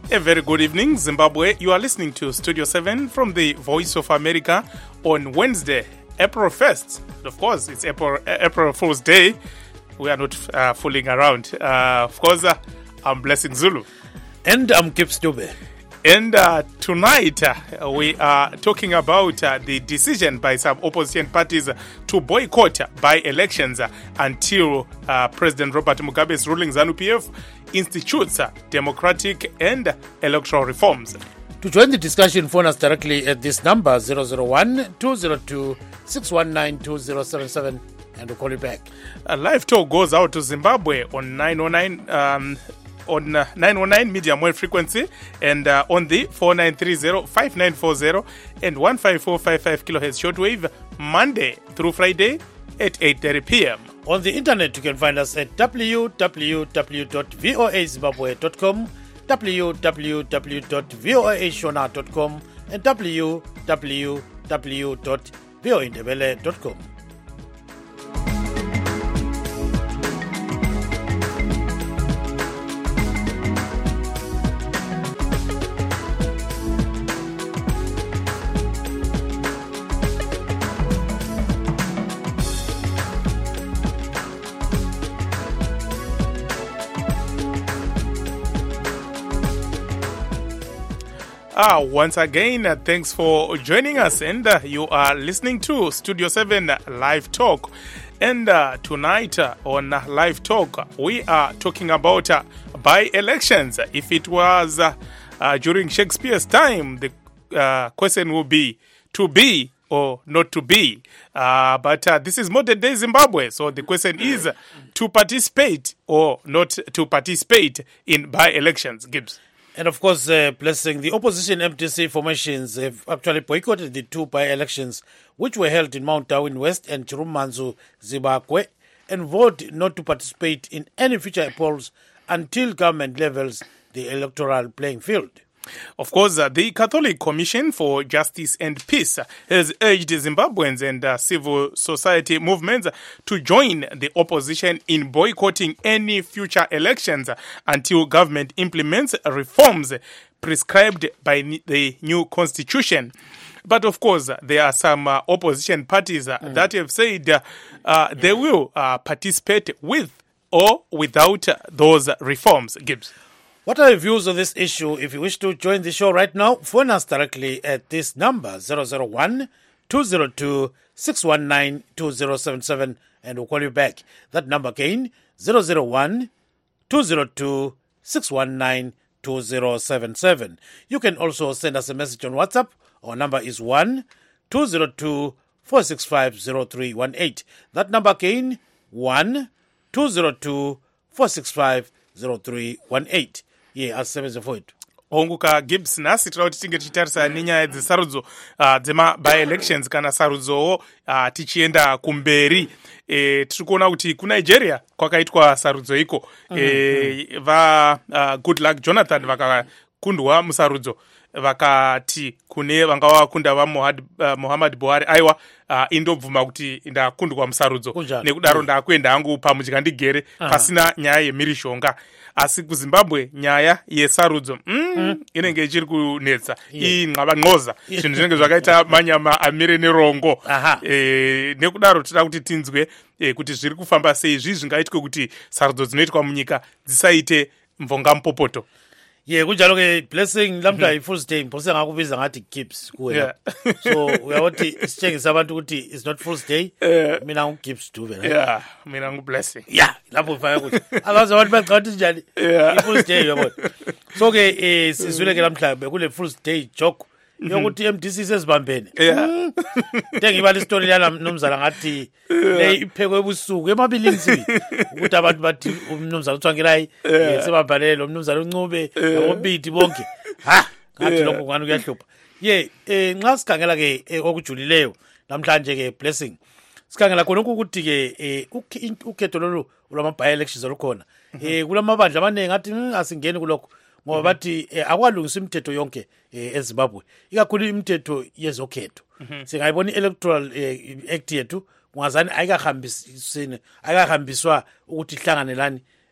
A very good evening, Zimbabwe. You are listening to Studio 7 from the Voice of America on Wednesday, April 1st. Of course, it's April Fool's Day. We are not fooling around. Of course, I'm Blessing Zulu. And I'm Gibbs Dube. And tonight, we are talking about the decision by some opposition parties to boycott by-elections until President Robert Mugabe's ruling ZANU-PF institutes democratic and electoral reforms. To join the discussion, phone us directly at this number, 001-202-619-2077, and we'll call you back. A live talk goes out to Zimbabwe on 909 medium wave frequency and on the 4930-5940 and 15455 kilohertz shortwave Monday through Friday at 8:30 p.m. On the internet, you can find us at www.voazimbabwe.com, www.voashona.com, and www.voindebele.com. Once again, thanks for joining us, and you are listening to Studio 7 Live Talk. And tonight on Live Talk, we are talking about by-elections. If it was during Shakespeare's time, the question will be to be or not to be. But this is modern day Zimbabwe, so the question is to participate or not to participate in by-elections. Gibbs. And of course, Blessing, the opposition MDC formations have actually boycotted the two by-elections which were held in Mount Darwin West and Chirumanzu, Zimbabwe, and vowed not to participate in any future polls until government levels the electoral playing field. Of course, the Catholic Commission for Justice and Peace has urged Zimbabweans and civil society movements to join the opposition in boycotting any future elections until government implements reforms prescribed by the new constitution. But of course, there are some opposition parties that have said they will participate with or without those reforms. Gibbs. What are your views on this issue? If you wish to join the show right now, phone us directly at this number, 001-202-619-2077, and we'll call you back. That number again, 001-202-619-2077. You can also send us a message on WhatsApp. Our number is 1-202-465-0318. That number again, 1-202-465-0318. Asisebenze mfowethu onguka Gibbs nasi tinoda kuti tinge tichitarisa nenyaya dzesarudzo dzema-by-elections kana sarudzowo tichienda kumberi. Tiri kuona kuti kuNigeria kwakaitwa sarudzo iko. Goodluck Jonathan vakakundwa musarudzo vakati kune vanga vakunda Muhammad Buhari aiwa indobvuma kuti ndakundwa musarudzo nekudaro ndakuenda hangu pamudya ndigere pasina nyaya yemhirishonga. Asi kuZimbabwe nyaya yesarudzo inenge ichiri kunetsa inqabanqoza zvinhu zvinenge zvakaita manyama amire nerongo. Nekudaro tinoda kuti tinzwe kuti zviri kufamba sei zvingaitwe kuti sarudzo dzinoitwa munyika dzisaite mvonga mupopoto. Kunjalo ke Blessing lamhla i-Fool's Day ngiphosa ngakubiza ngathi Gibbs kuwena. So uyawothi sitshengisa abantu ukuthi it's not Fool's Day. Mina ngu-Gibbs Dube. Mina ngu-Blessing. Lapho ufaka ukuthi abazi abantu bacathi njani i-Fool's Day yabona. So ke sizwile ke lamhla bekule Fool's Day joke yokuthi MDC sezibambene. Ngibala isitori lana nomzala ngathi le iphekwe ebusuku emabilinzi ukuthi abantu bathi umnumzana uThwangelayi sebabhalele lo mnumzana uNcube ngobidi bonke. Ngathi lokho kwani kuyahlupha. Nxa sikhangela ke okujulileyo namhlanje ke Blessing. Sikhangela khona ukuthi ke ukhetho lolu lwama by-elections olukhona. Kulamabandla amaningi athi asingeni kulokho. Ngoba bathi akwalungisa imithetho yonke eZimbabwe ikakhulu imithetho yezokhetho. Singayibona i-electoral act yethu ungazani ayikahambiswa ukuthi ihlanganelani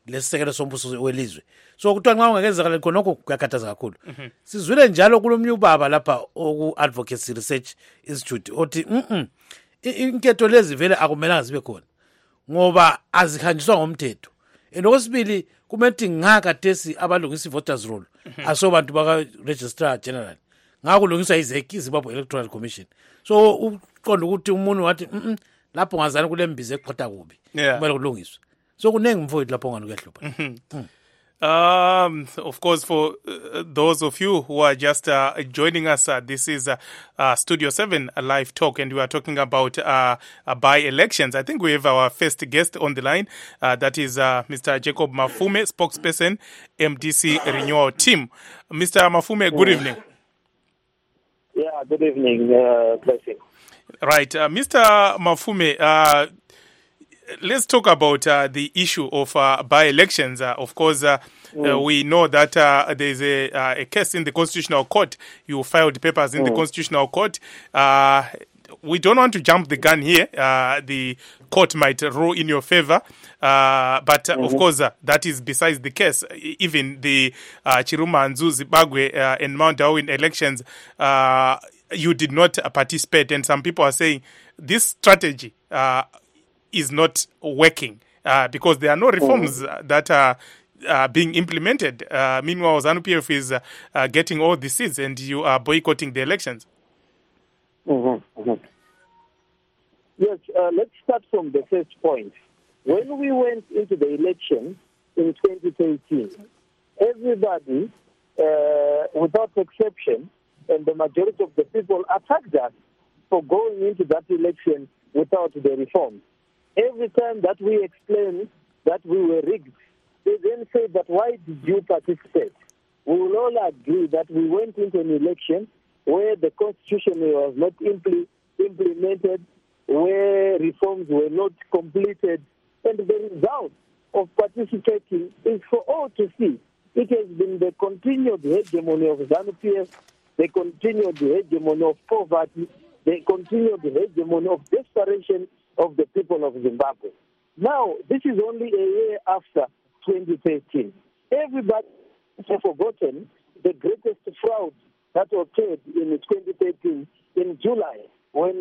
lesisekelo sombuso welizwe. So kuthiwa nxa ungakenzakala khonokho kuyakhathaza kakhulu. Sizwile njalo kulomnye ubaba lapha oku Advocacy Research Institute othi inketho lezi vele akumelanga zibe khona ngoba azikhanjiswa ngomthetho. Okwesibili kumele ngakhathesi abalungisa i-voters roll asobantu baka-registrar general ngakulungiswa izeki Zimbabwe Electoral Commission. So uqonda ukuthi umuntu wathi lapho ngazana kule mbizo eqotha kubi kumele kulungiswe. So kunengi mfowethu lapho ngani kuyahlupha. Of course, for those of you who are just joining us, this is Studio 7, a live talk, and we are talking about by-elections. I think we have our first guest on the line. That is Mr. Jacob Mafume, spokesperson, MDC Renewal Team. Mr. Mafume, good evening. Yeah, good evening. Blessing. Right. Mr. Mafume, let's talk about the issue of by-elections. Of course, we know that there's a case in the Constitutional Court. You filed papers in the Constitutional Court. We don't want to jump the gun here. The court might rule in your favor. But of course, that is besides the case. Even the Chiruma and Zimbabwe and Mount Darwin elections, you did not participate. And some people are saying this strategy is not working because there are no reforms that are being implemented. Meanwhile, ZANU-PF is getting all the seats and you are boycotting the elections. Yes, let's start from the first point. When we went into the election in 2013, everybody, without exception, and the majority of the people attacked us for going into that election without the reforms. Every time that we explained that we were rigged, they then say that why did you participate? We will all agree that we went into an election where the constitution was not implemented, where reforms were not completed, and the result of participating is for all to see. It has been the continued hegemony of ZANU-PF, the continued hegemony of poverty, the continued hegemony of desperation of the people of Zimbabwe. Now, this is only a year after 2013. Everybody has forgotten the greatest fraud that occurred in 2013 in July when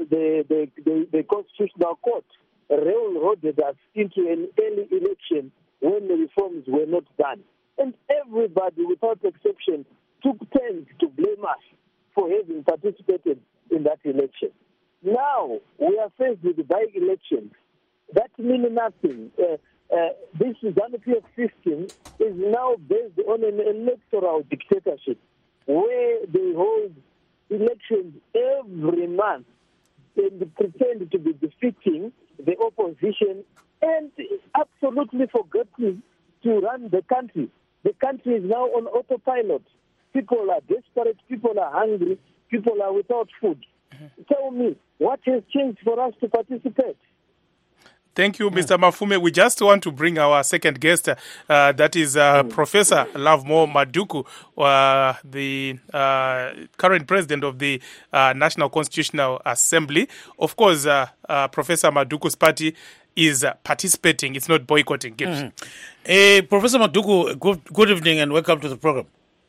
the Constitutional Court railroaded us into an early election when the reforms were not done. And everybody, without exception, took turns to blame us for having participated in that election. Now, we are faced with by-elections. That means nothing. This ZANU-PF system is now based on an electoral dictatorship where they hold elections every month and pretend to be defeating the opposition and absolutely forgetting to run the country. The country is now on autopilot. People are desperate, people are hungry, people are without food. Tell me, what has changed for us to participate? Thank you, Mr. Mafume. We just want to bring our second guest, that is Professor Lovemore Maduku, the current president of the National Constitutional Assembly. Of course, Professor Maduku's party is participating. It's not boycotting. Professor Maduku, good evening and welcome to the program.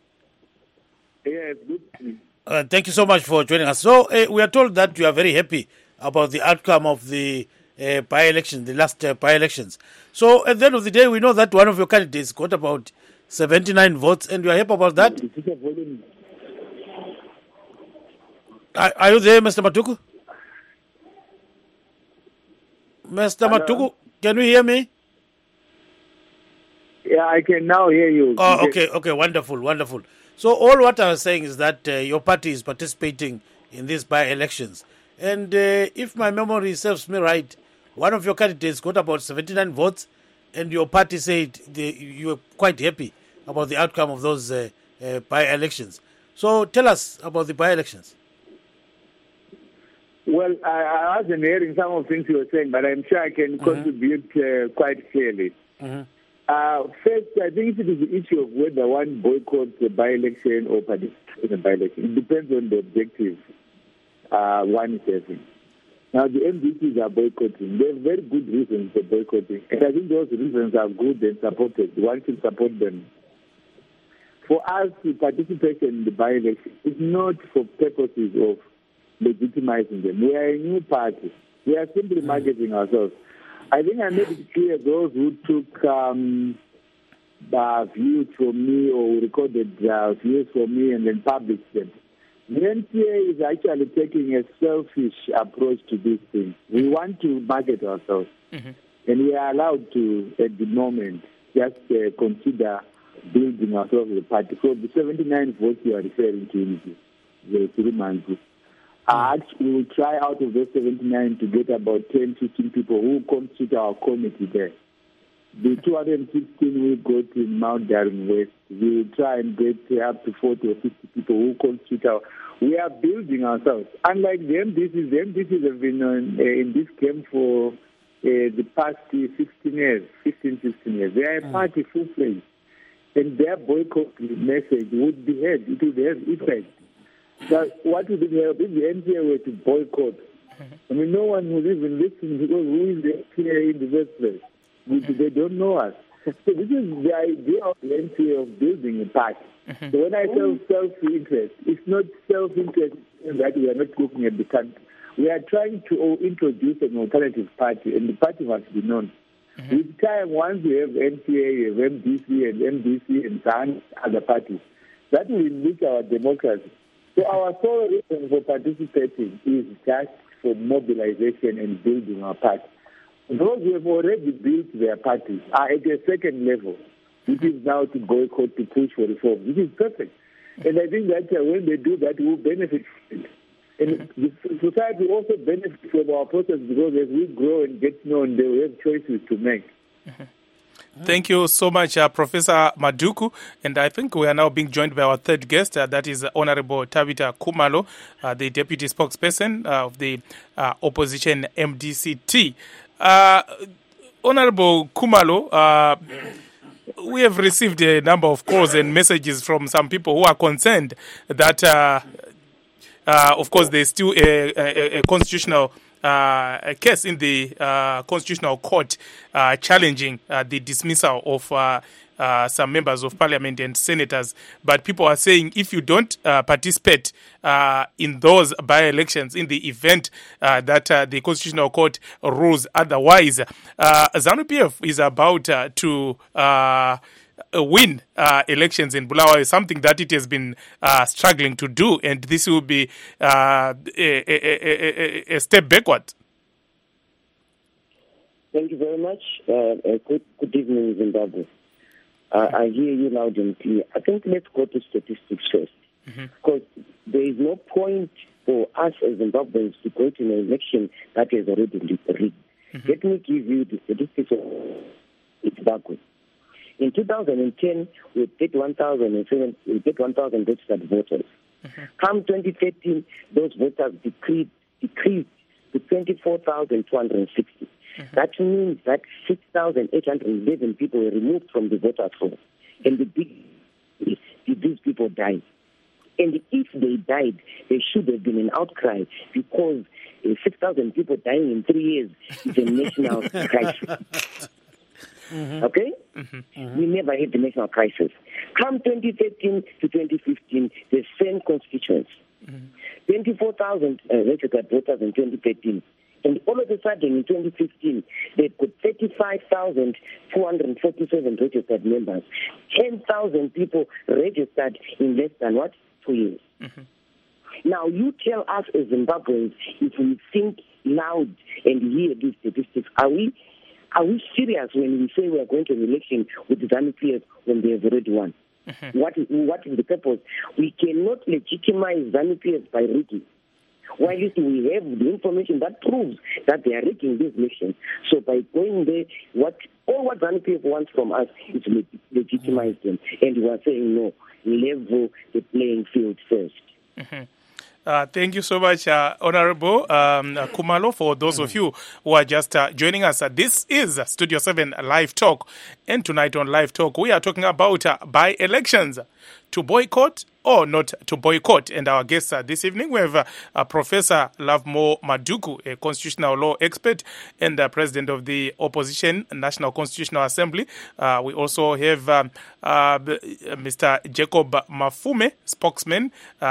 Yes, good evening. Thank you so much for joining us. So, we are told that you are very happy about the outcome of the by-election, the last by-elections. So, at the end of the day, we know that one of your candidates got about 79 votes, and you are happy about that? Are you there, Mr. Maduku? Mr. Hello? Maduku, can you hear me? Yeah, I can now hear you. Oh, okay, wonderful. So all what I was saying is that your party is participating in these by-elections. And if my memory serves me right, one of your candidates got about 79 votes, and your party said you were quite happy about the outcome of those by-elections. So tell us about the by-elections. Well, I wasn't hearing some of the things you were saying, but I'm sure I can contribute quite clearly. First, I think it is the issue of whether one boycotts a by-election or participates in a by-election. It depends on the objective one is having. Now, the MDCs are boycotting. They have very good reasons for boycotting. And I think those reasons are good and supported. One should support them. For us to participate in the by-election is not for purposes of legitimizing them. We are a new party. We are simply marketing ourselves. I think I made it clear those who took views from me or recorded views from me and then published them. The NCA is actually taking a selfish approach to these things. We want to market ourselves. And we are allowed to, at the moment, just consider building ourselves as a party. So the 79 votes you are referring to, the 3 months, we will try out of those 79 to get about 10, 15 people who constitute our committee there. The 216 we got in Mount Darren West, we will try and get up to 40 or 50 people who constitute our... We are building ourselves. Unlike the MDCs have been in this game for the past 15 years. They are a party full-fledged. And their boycott message would be heard. It would have effect. But what would it help if the NCA were to boycott? I mean, no one would even listen because who is the NCA in the first place? They don't know us. So this is the idea of the NCA of building a party. So when I say self-interest, it's not self-interest that we are not looking at the country. We are trying to introduce an alternative party, and the party must be known. With time, once you have NCA, you have MDC, and some other parties, that will enrich our democracy. So our sole reason for participating is just for mobilization and building our party. Those who have already built their parties are at a second level, which is now to boycott, to push for reform. This is perfect. And I think that when they do that, we will benefit from it. And the society will also benefit from our process because as we grow and get known, they will have choices to make. Thank you so much, Professor Maduku. And I think we are now being joined by our third guest, that is Honorable Tabitha Khumalo, the Deputy Spokesperson of the opposition MDC-T. Honorable Khumalo, we have received a number of calls and messages from some people who are concerned that, of course, there's still a constitutional case in the Constitutional Court challenging the dismissal of some members of parliament and senators. But people are saying if you don't participate in those by-elections in the event that the Constitutional Court rules otherwise, ZANU-PF is about to win elections in Bulawayo, something that it has been struggling to do, and this will be a step backward. Thank you very much. Good evening, Zimbabwe. I hear you loud and clear. I think let's go to statistics first, because there is no point for us as Zimbabweans to go to an election that is already rigged. Let me give you the statistics of Zimbabwe. In 2010, we did 1,007. We did 1,000 registered voters. Come 2013, those voters decreased to 24,260. That means that 6,811 people were removed from the voters' roll. And the big is, did these people die? And if they died, there should have been an outcry because 6,000 people dying in 3 years is a national crisis. Okay? We never had the national crisis. Come 2013 to 2015, the same constituents. 24,000 registered voters in 2013. And all of a sudden, in 2015, they put 35,447 registered members. 10,000 people registered in less than, 2 years. Now, you tell us as Zimbabweans, if we think loud and hear these statistics, are we serious when we say we are going to an election with the ZANU-PF when they have already won? What is the purpose? We cannot legitimize ZANU-PF by rigging. While we have the information that proves that they are rigging this election. So by going there, what ZANU-PF wants from us is to legitimize them. And we are saying, no, level the playing field first. Thank you so much, Honorable Khumalo. For those of you who are just joining us, this is Studio 7 Live Talk. And tonight on Live Talk, we are talking about by-elections, to boycott or not to boycott. And our guests this evening, we have Professor Lovemore Maduku, a constitutional law expert and president of the Opposition National Constitutional Assembly. We also have Mr. Jacob Mafume, spokesman,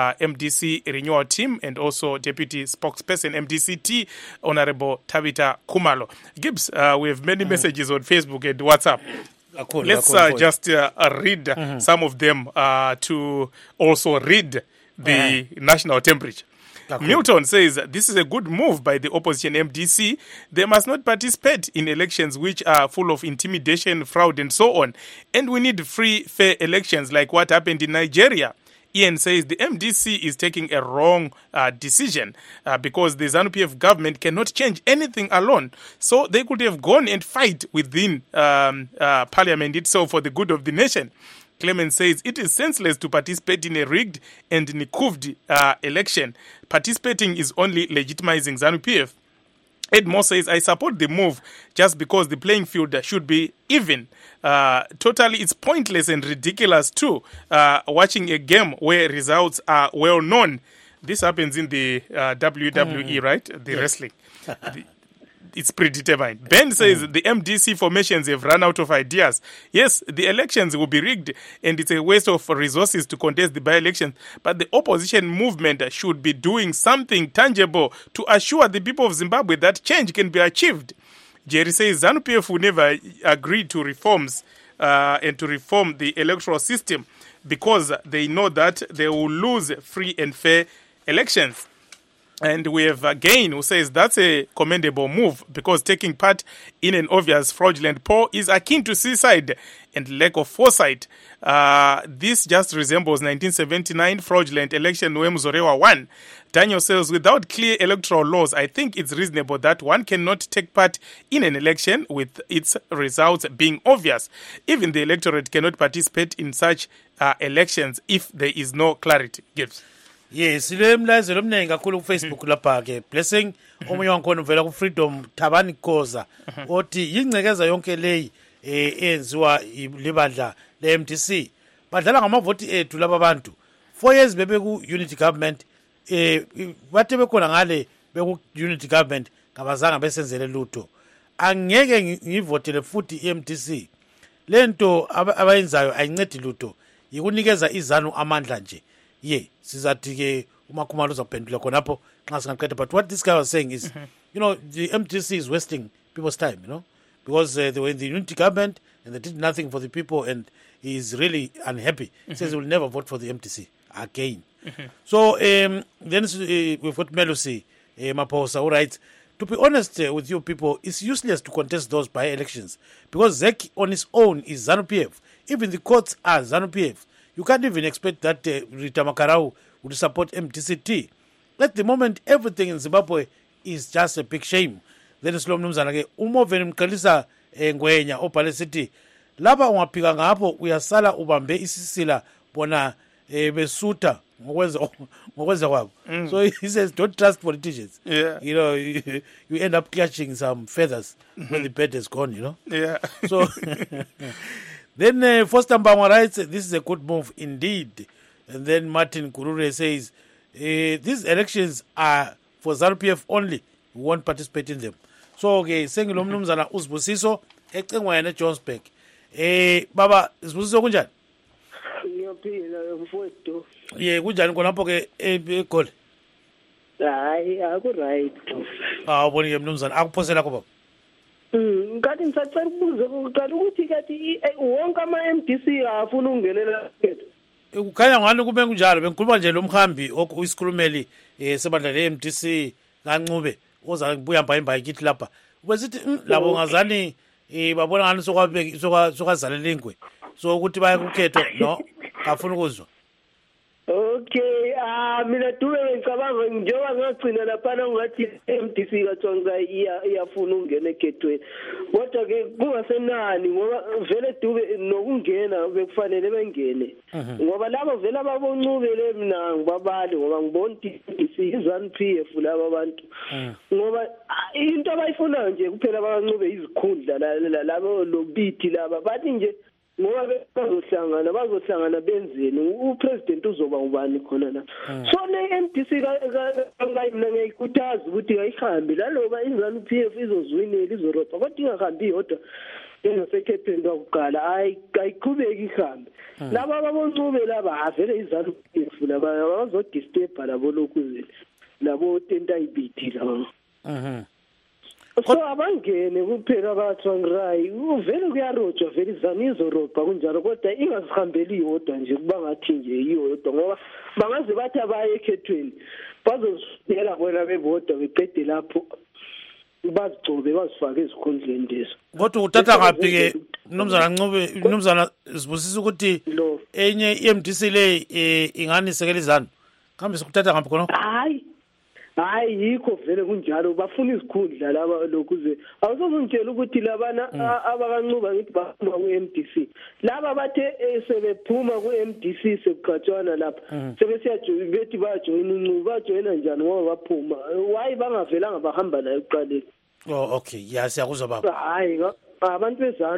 MDC Renewal Team, and also deputy spokesperson, MDCT, Honorable Tabitha Kumalo. Gibbs, we have many messages on Facebook and WhatsApp. Let's just read some of them to also read the national temperature. Milton says, this is a good move by the opposition MDC. They must not participate in elections which are full of intimidation, fraud, and so on. And we need free, fair elections like what happened in Nigeria. Ian says the MDC is taking a wrong decision because the ZANU-PF government cannot change anything alone. So they could have gone and fight within parliament itself for the good of the nation. Clement says it is senseless to participate in a rigged and nikuvd election. Participating is only legitimizing ZANU-PF. Edmore says, I support the move just because the playing field should be even. Totally, it's pointless and ridiculous too, watching a game where results are well known. This happens in the WWE, right? The wrestling. It's predetermined. Ben says the MDC formations have run out of ideas. Yes, the elections will be rigged and it's a waste of resources to contest the by-elections, but the opposition movement should be doing something tangible to assure the people of Zimbabwe that change can be achieved. Jerry says ZANU-PF will never agree to reforms and to reform the electoral system because they know that they will lose free and fair elections. And we have again who says that's a commendable move because taking part in an obvious fraudulent poll is akin to suicide and lack of foresight. This just resembles 1979 fraudulent election where Muzorewa won. Daniel says, without clear electoral laws, I think it's reasonable that one cannot take part in an election with its results being obvious. Even the electorate cannot participate in such elections if there is no clarity. Gibbs. Yes, ile mlazelo omningi kakhulu ku Facebook lapha ke. Blessing omunye wankhona uvela ku Freedom Thabani Khoza othi yingcekeza yonke leyi enziwa libandla le MDC. Badlala ngamavoti ethu laba bantu. 4 years bebe ku unity government bathe bekhona ngale beku unity government ngabazanga besenzele lutho. Angeke ngivotele futhi iMDC. Lento abayenzayo ayincedi lutho. Yikunikeza izanu amandla nje. Yeah, sizathi ke umakhumalo uzaphendula khonapho xa singaqeda. But what this guy was saying is, you know, the MDC is wasting people's time, you know, because they were in the unity government and they did nothing for the people, and he is really unhappy. He says he will never vote for the MDC again. So then we've got Melusi Maposa, all right. To be honest with you people, it's useless to contest those by-elections because ZEC on its own is ZANU-PF. Even the courts are ZANU-PF. You can't even expect that Rita Makarau would support MDCT. At the moment, everything in Zimbabwe is just a big shame. Then Slom Numzanake, veni mkalisa ngwenya opale city. Laba ungapika ngapho uyasala ubambe isisila bona besuta ngokwenza kwabo. So he says don't trust politicians. Yeah. You know, you end up catching some feathers when the bird is gone, you know. Yeah. So then Foster Mbama writes, this is a good move indeed. And then Martin Kurure says, these elections are for ZANU-PF only. We won't participate in them. So, okay, sengilo mnumzana usibusiso, ecengwa yane Johannesburg. Baba, usibusiso kunjani? Ngiyaphila mfowethu. Kunjani khonapho ke eGoli? Hayi, right. Ubonike mnumzana, akuphosela ko baba. Ngathi ngisacela ukubuza uqala ukuthi kathi wonke ama-MDC afuna ukungenelela kethu. Kukhanya ngani kube kunjalo, bengikhuluma nje lo mhambi oyisikhulumeli sebandla le-MDC kaNcube oza kubuya mba kithi lapha. Ubesithi labo ngazani babona ngani sokazalela ingwe. So ukuthi baya kukhetho no, afuna ukuzwa. Okay, mina Dube ngicabanga njengoba ngagcina laphana ngathi MDC kaTsonga iyafuna ungena egedweni. Kodwa ke kungasenani ngoba vele Dube nokungena bekufanele bengene. Ngoba laba vele ababoncubele mina ngibabali ngoba ngibona MDC iZANU-PF laba abantu. Ngoba into abayifuna nje kuphela abancube izikhundla labo lobithi laba bathi nje ngoba bazohlangana benzeni upresident uzoba ubani khona la so le MDC mina ngiyikhuthaza ukuthi ayihambe laloba iZANU-PF izozwinela izorobha kodwa ingahambi yodwa engasekhethweni lokuqala ayiqhubeki ihambe laba ababoncube laba avele iZANU-PF laba bazodisturb labo lokhu labo tenta ibithi laba so abangene kuphela abathwangrayi uvele kuyarojwa vele izanizorobha kunjalo kodwa ingazihambeli yodwa nje kuba ngathi nje yiyo yodwa ngoba bangaze bathi abaye ekhethweni bazozibela bona bebodwa beqede lapho bazigcobe bazifake ezikhundleni lezo kodwa uthatha ngaphi ke mnumzana Ncube mnumzana Sibusisa ukuthi enye iMDC le ingani sekela izanu kambe sikuthatha ngaphi khona hayi yikho vele kunjalo bafuna izikhundla laba lokuze awuzongitshela ukuthi labana abakancuba ngithi baphuma ku-MDC laba bathe sebephuma ku-MDC sekuqatshwana lapha sebesiyajoyina bethi bayajoyina uncuba bajoyina njani ngoba baphuma why bangavelanga bahamba nayo ekuqaleni okay siyakuzwa baba hayi abantu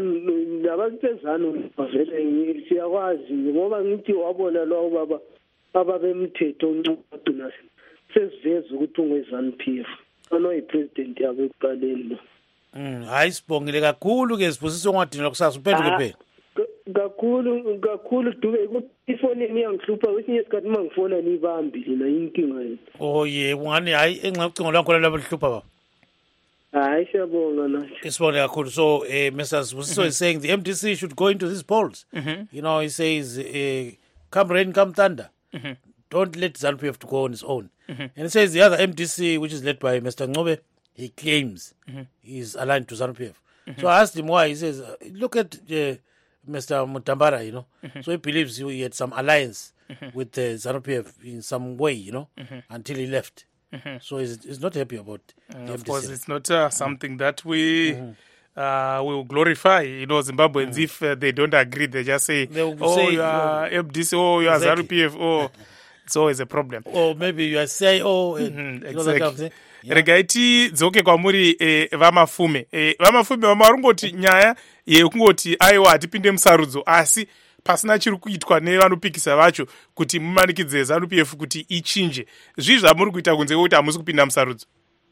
bezanu vele siyakwazi ngoba ngithi wabona lo baba ababemthetho uncuba sesiveza ukuthi ungezANU-PF anoyipresident yabo ekuqaleni lo hayi sibongile kakhulu ke Sibusisa ongadinela kusasa uphenduke phela kakhulu Dube ifoni iyangihlupha kwesinye isikhathi uma ngifona nibambi lina inkinga yethu ungani hayi enxa ucingo lwakho labo lihlupha baba hayi siyabonga nathi sibonge kakhulu so Mr. Sibusisa is saying the MDC should go into these polls you know he says come rain come thunder don't let ZANU-PF to go on his own. And he says the other MDC, which is led by Mr. Ncube, he claims is aligned to ZANU-PF. So I asked him why. He says, look at Mr. Mutambara, you know. So he believes he had some alliance with ZANU-PF in some way, you know, until he left. So he's not happy about the MDC. Of course, it's not something that we will glorify, you know, Zimbabweans. If they don't agree, they just say, you are MDC, you are ZANU-PF, it's always a problem. Or maybe you are CIO. Exactly. Regaiti dzoke kwamuri vamafume vamarungoti nyaya yekungoti aiwa hatipinde musarudzo asi pasina chiri kuitwa nevanopikisa vacho kuti mumanikidze ZANU-PF kuti ichinje zvii zvamuri kuita kunze kwekuti hamusi kupinda musarudzo.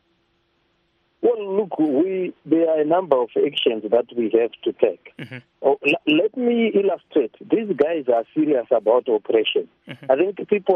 Well, look, there are a number of actions that we have to take. Let me illustrate. These guys are serious about operation. I think people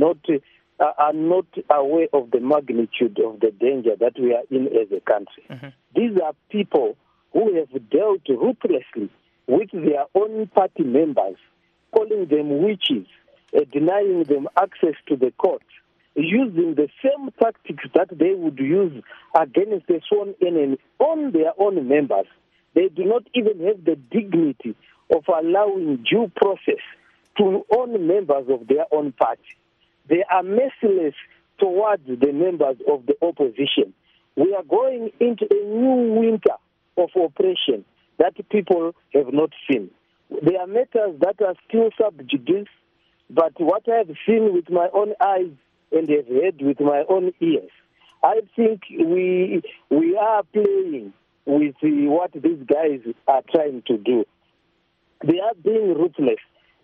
are not aware of the magnitude of the danger that we are in as a country. These are people who have dealt ruthlessly with their own party members, calling them witches, denying them access to the court, using the same tactics that they would use against the sworn enemy on their own members. They do not even have the dignity of allowing due process to own members of their own party. They are merciless towards the members of the opposition. We are going into a new winter of oppression that people have not seen. There are matters that are still sub judice, but what I have seen with my own eyes and have heard with my own ears, I think we are playing with what these guys are trying to do. They are being ruthless.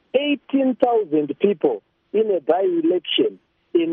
18,000 people in a by-election in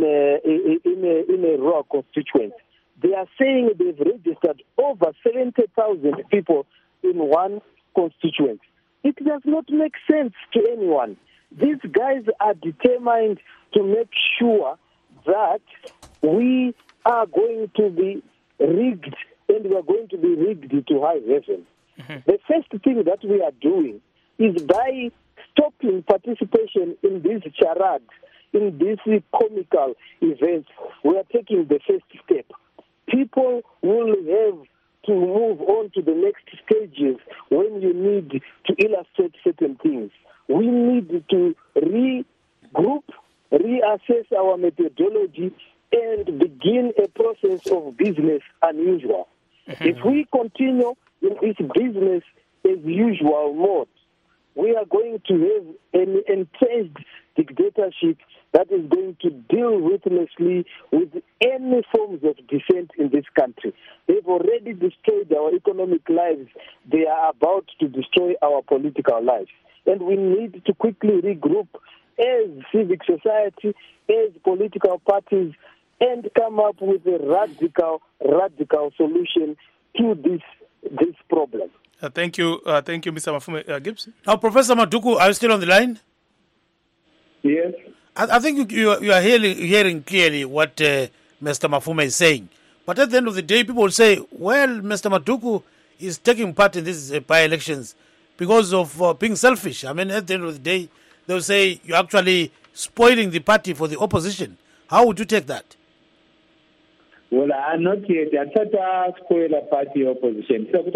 a raw constituency. They are saying they've registered over 70,000 people in one constituency. It does not make sense to anyone. These guys are determined to make sure that we are going to be rigged, and we are going to be rigged to high heaven. The first thing that we are doing is by stopping participation in these charades, in these comical events. We are taking the first step. People will have to move on to the next stages when you need to illustrate certain things. We need to regroup reassess our methodology, and begin a process of business unusual. If we continue in this business as usual mode, we are going to have an entrenched dictatorship that is going to deal ruthlessly with any forms of dissent in this country. They've already destroyed our economic lives. They are about to destroy our political lives. And we need to quickly regroup as civic society, as political parties, and come up with a radical solution to this problem. Thank you, Mr. Mafume. Gibbs? Now, Professor Maduku, are you still on the line? Yes. I think you are hearing clearly what Mr. Mafume is saying. But at the end of the day, people will say, well, Mr. Maduku is taking part in these by-elections because of being selfish. I mean, at the end of the day, they'll say you're actually spoiling the party for the opposition. How would you take that? Well, I'm not yet. I thought spoiler party opposition. So,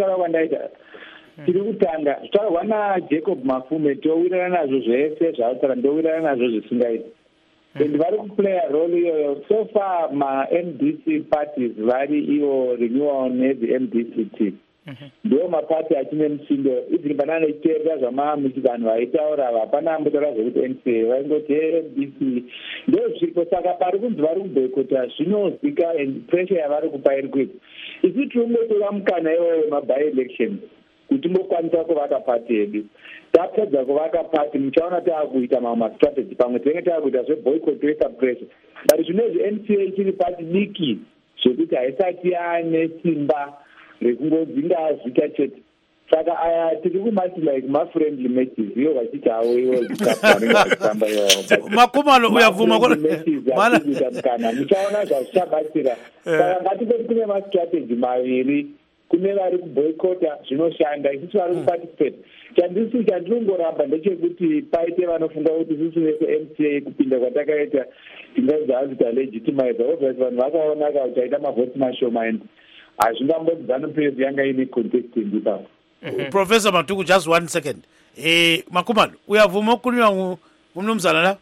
tiri kutanga tutawana Jacob Mafume towirana nazvo zvese zvautara ndowirana nazvo zvisingaiti and vari kuplaya role iyoyo. So far ma-MDC parties vari iwo renewal nedzi-MDCT ndiwo mapati achine musindo iziri panana ichitevera zvamamichiganhu vaitaura hapana ambotaura zvekuti NCA vaingoti MDC ndo zviripo. Saka pari kunzi vari kuboyikota zvinozika and pressure yavari kupa iri kuita isi tiungotora mukana iwoyo wemaby-elections kuti mbokwanisa kuvaka pati yedu. Tapedza kuvaka pati muchaona taakuita mamwe mastrategy pamwe tinenge taakuita zveboycott pressure but zvinezvi NCA chiri pati diki zvekuti haisati yaane simba rekungodzinga zvita chete. Saka aya tiri kumati like ma-friendly matches iyo vachiti havo iwo vanenge vachitamba iwo Makumalo uyavuma mukana muchaona zvazvichabatsira. Saka ngatikoti kune mastrategy maviri. Kune vari kuboyikota zvinoshanda, isusu vari kuparticipate. Chandinongoramba ndechekuti paite vanofunga kuti isusu vese-MCA kupinda kwatakaita tingaudza hanzi talegitimize. Obviously vanhu vakaonaka kuti taita mavhoti mashoma and hazvingambodzi vanopedzi yanga ine contesting ipapo. Professor Matuku, just 1 second. Makumalo uyavuma kukhulunywa ngumnumzana la?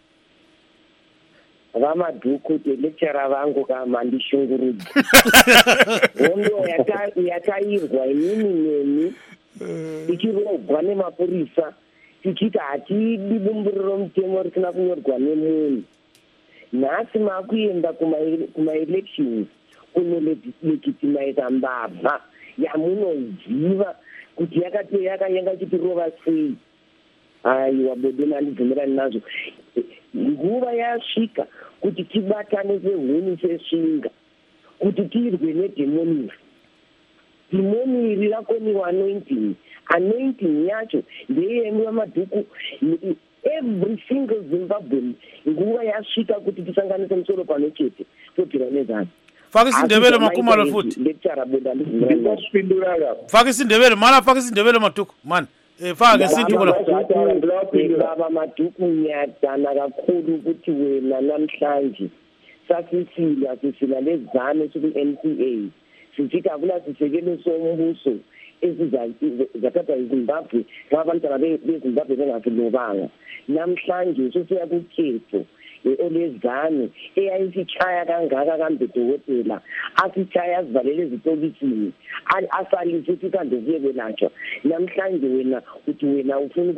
Vamadhuku lecturer vangu kama ndishungurudza hondo yakairwa inini neni ichirogwa nemapurisa tichiti hatidi bumbiriro mutemo risina kunyorwa nemunhu. Nhasi makuenda kuma-elections kunolegitimiza mbavha yamunoziva kuti yanga chitirova sei. Aiwa bodoni handibvumirani nazvo. Nguva yasvika kuti tibatane sehuni sesvinga kuti tirwe nedhemoni iri rakoniwa anointing yacho ndeyemi vamadhuku. Every single Zimbabwean nguva yasvika kuti tisanganise musoro pano chete tobvira nezano. Fakisi ndebele Makumalo futhi. Lecturer boda ndizvindura. Fakisi ndebele mana fakisi ndebele Matuku man. Fake sindikola baba Matuku nyadana kakhulu ukuthi wena namhlanje sasisila lezane ku-NCA sithi akula sisekelo sombuso ezizathatha iZimbabwe abantwana beZimbabwe bengakulobanga. Namhlanje sesiya kukhetho olezane eyayisichaya kangaka kambedokotela asichaya sivalele ezitokisini asalise ukuthi kanti kuyebelatshwa. Namhlanje wena uthi wena ufuna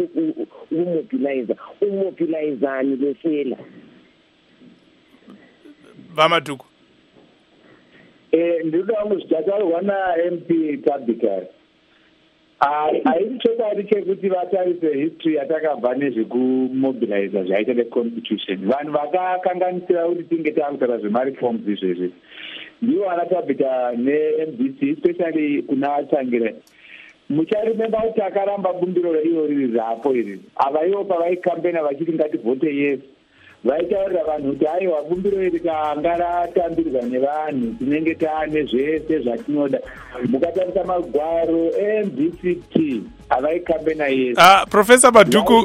ukumobilizani lesela Vamaduku. Ndinoda kuzvitaurwa na-MP Tabitha. Haisi chekuti vatarise history yatakabva nezvekumobiliza zvaita neconstitution. Vanhu vakakanganisira kuti tinge taakutaura zvemareforms izvezvi ndivo vana Tabitha ne-MDC especially kuna vatangira. Mucharememba kuti akaramba bumbiro iro riri zvapo iri. Ava ivo pavaikambena vachiti ngativhote yes. Vaitaurira vanhu kuti aiwa bumbiro iri kanga ratambirwa nevanhu tinenge taane zvese zvatinoda. Mukatarisa magwaro MDCT avaikambena yes. Professor Maduku,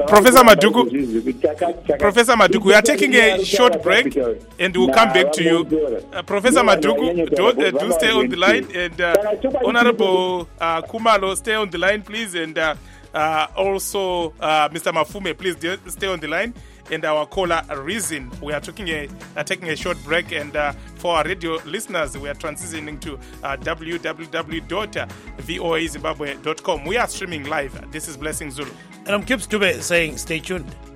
Professor Maduku, we are taking a short break and we'll come back to you. Professor Maduku, do stay on the line, and Honorable Kumalo, stay on the line, please, and also Mr. Mafume, please stay on the line. and our caller Reason. We are taking a short break, and for our radio listeners, we are transitioning to www.voazimbabwe.com. We are streaming live. This is Blessing Zulu. And I'm Kip Stube saying stay tuned.